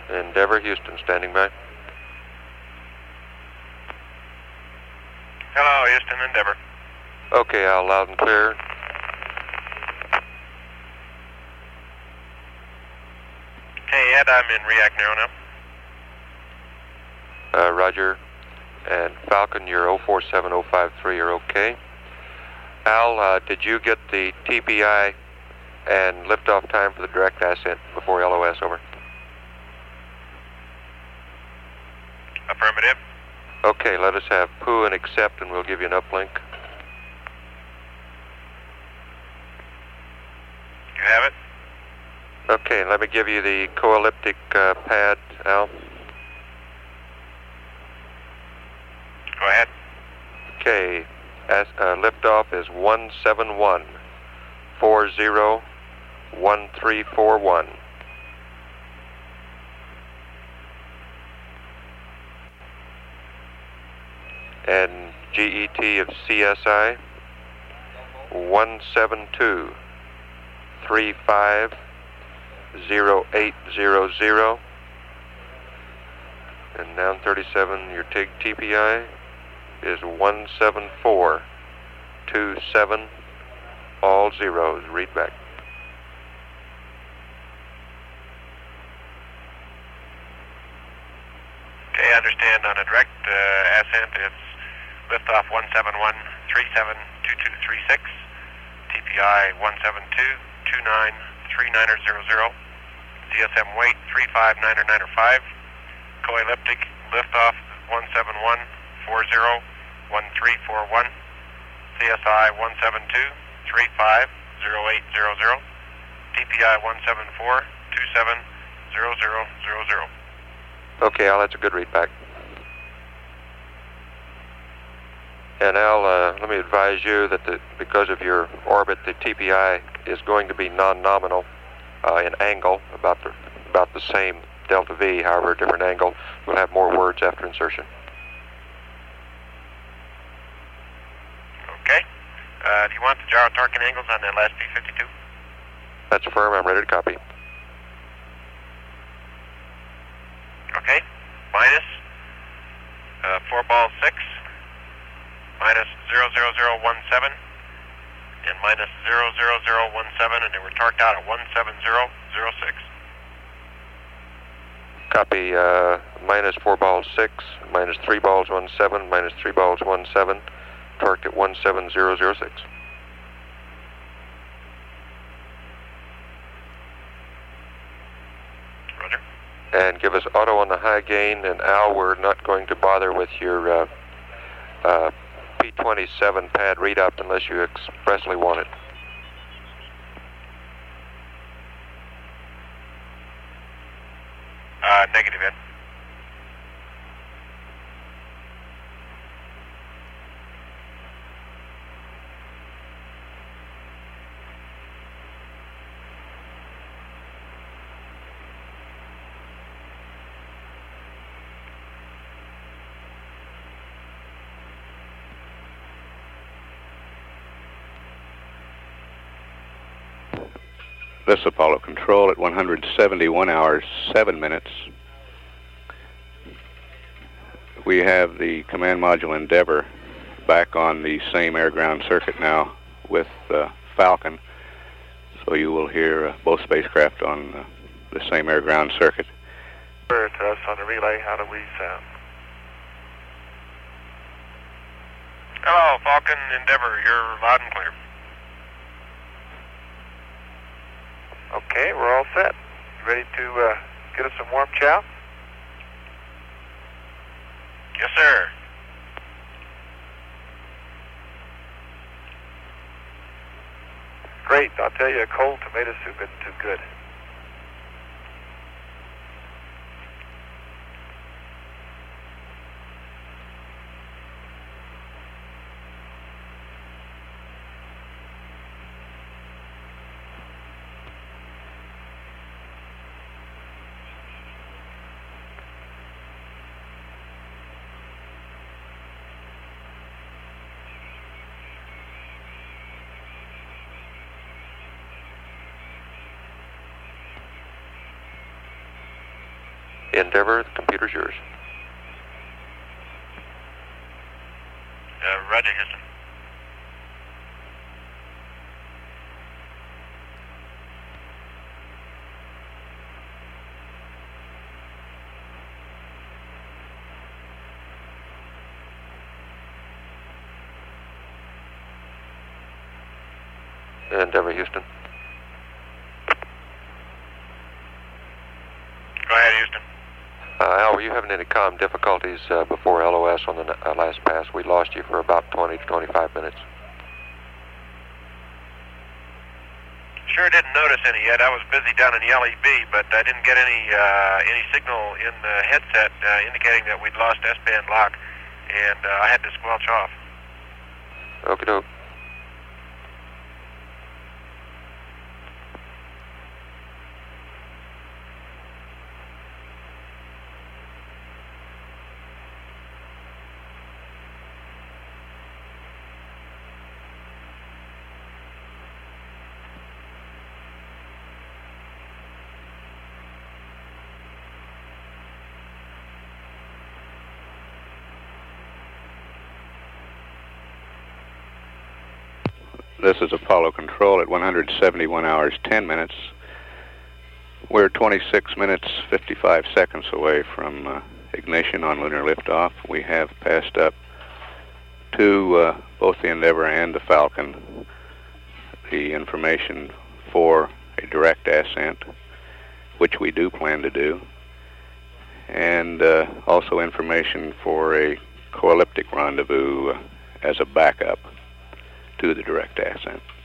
Endeavor, Houston, standing by. Hello, Houston, Endeavor. Okay, Al, loud and clear. Hey, Ed, I'm in React Narrow now. Roger. And Falcon, you're 047053, you're okay. Al, did you get the TPI and liftoff time for the direct ascent before LOS, over? Affirmative. Okay, let us have POO and accept, and we'll give you an uplink. You have it? Okay, let me give you the co-elliptic pad, Al. Go ahead. Okay, liftoff is 171401341. And GET of CSI 172350800. And now 37, your TIG TPI is 17427, all zeros. Read back. Okay, I understand on a direct ascent it's liftoff 171372236, TPI 172293900, CSM weight 359905, co-elliptic liftoff 171401341, CSI 172350800, TPI 174270000. Okay, Al, that's a good read back. And Al, let me advise you that because of your orbit, the TPI is going to be non-nominal in angle, about the same delta V, however, a different angle. We'll have more words after insertion. Okay. Do you want the gyro torque and angles on that last P52? That's firm. I'm ready to copy. Okay. Minus 4 ball 6, minus 00017, and minus 00017, and they were torqued out at 17006. Copy. Minus 4 balls 6, minus 3 balls 17, minus 3 balls 17, torqued at 17006. Roger. And give us auto on the high gain, and Al, we're not going to bother with your P27 pad read up unless you expressly want it. Negative, Ed. This Apollo Control at 171 hours, 7 minutes. We have the command module Endeavor back on the same air-ground circuit now with Falcon. So you will hear both spacecraft on the same air-ground circuit. To us on the relay, how do we sound? Hello, Falcon, Endeavor, you're loud and clear. Okay, we're all set. You ready to get us some warm chow? Yes, sir. Great. I'll tell you, a cold tomato soup isn't too good. Endeavour, the computer's yours. Roger, Houston. Endeavour, Houston. Go ahead, Houston. Al, were you having any comm difficulties before LOS on the last pass? We lost you for about 20 to 25 minutes. Sure didn't notice any yet. I was busy down in the LEB, but I didn't get any signal in the headset indicating that we'd lost S-band lock, and I had to squelch off. Okie doke. This is Apollo Control at 171 hours 10 minutes. We're 26 minutes 55 seconds away from ignition on lunar liftoff. We have passed up to both the Endeavour and the Falcon the information for a direct ascent, which we do plan to do, and also information for a coelliptic rendezvous as a backup to the direct ascent.